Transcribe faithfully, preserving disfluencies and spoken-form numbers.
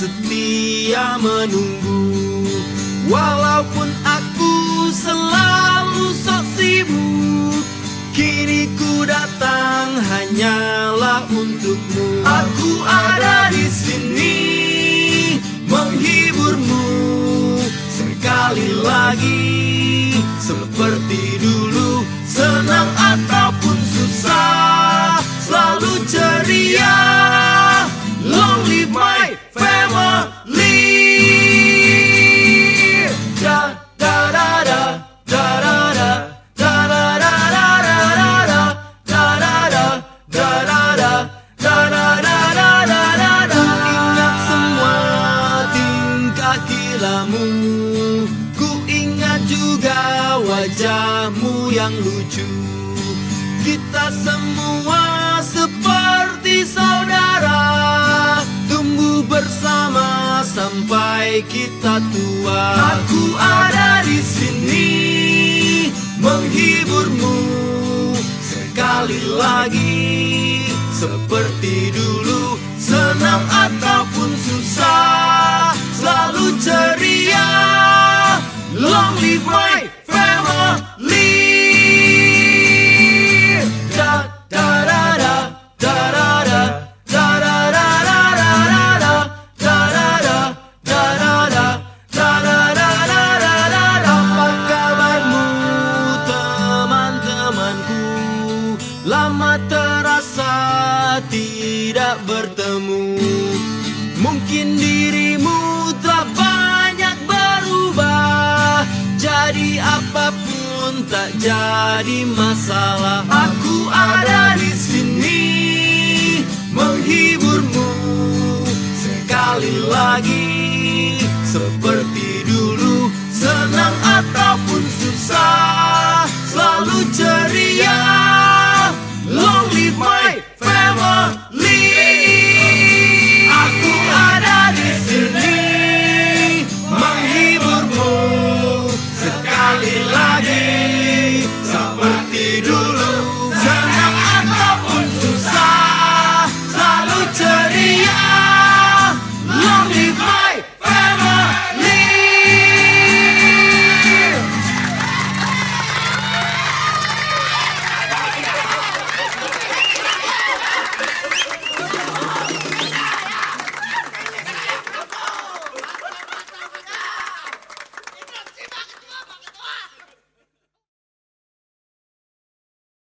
setia menunggu. Walaupun aku selalu sok sibuk, kini ku datang hanyalah untukmu. Aku ada di sini menghiburmu sekali lagi, seperti dulu. Senang ataupun susah, selalu ceria. Long live my family. Da da da da da da da da da da da da da da da da da da. Ingat semua tingkah kilamu, ku ingat juga wajahmu yang lucu. Kita semua seperti saudara, tumbuh bersama sampai kita tua. Aku ada di sini menghiburmu sekali lagi, seperti dulu. Senang ataupun susah, selalu ceria. Long live my family. Da da da da da da da da da da da da da da. Apa kabarmu teman-temanku? Lama terasa tidak bertemu. Mungkin dirimu telah banyak berubah, jadi apapun tak jadi masalah. Aku ada di sini